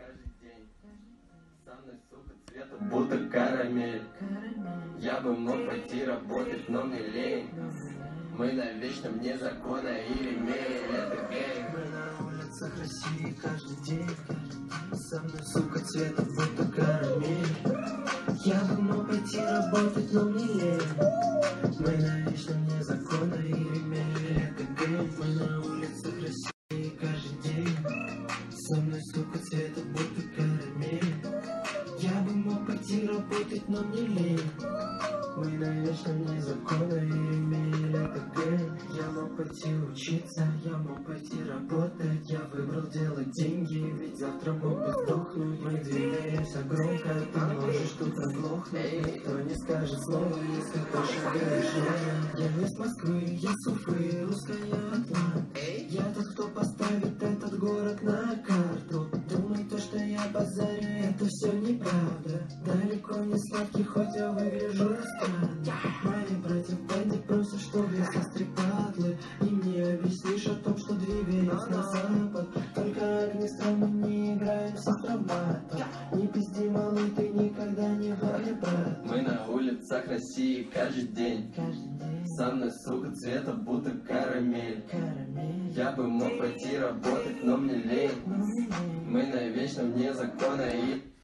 каждый день. Со мной, сука, цвета будто карамель. Я бы мог пойти работать, но мне лень. Мы на вечном вне закона и ремень. Это гей. Мы на улицах России каждый день. Со мной, сука, цвета будто карамель. Я бы мог пойти работать, но мне лень. Мы на вечном вне закона и ремень. Это гей. Мы на улицах России каждый день. Со мной, сука, цвета будто карамель. Я бы мог пойти работать, но мне лень. Мы на вечном вне закона и ремень. Это гей. Я мог пойти учиться, я мог пойти работать. Я выбрал делать деньги, ведь завтра мог бы сдохнуть. Мы двигаемся громко, ты можешь тут оглохнуть. Никто не скажет слова, если ты шагаешь рядом. Я не из Москвы, я с Уфы, русская Атлант. Я тот, кто поставит этот город на карту. Думай, то, что я базарю, это все неправда. Далеко не сладкий, хоть я выгляжу странно. Мои братья в банде просят, чтобы я сострепадлы. И мне объяснишь о том, что двигаюсь на запад. Только огнестрел мы не играем с автоматом. Не пизди, малый, ты никогда не вали, брат. Мы на улицах России каждый день. Со мной, сука, цвета будто карамель. Я бы мог пойти работать, но мне лень. Мы на вечном вне закона и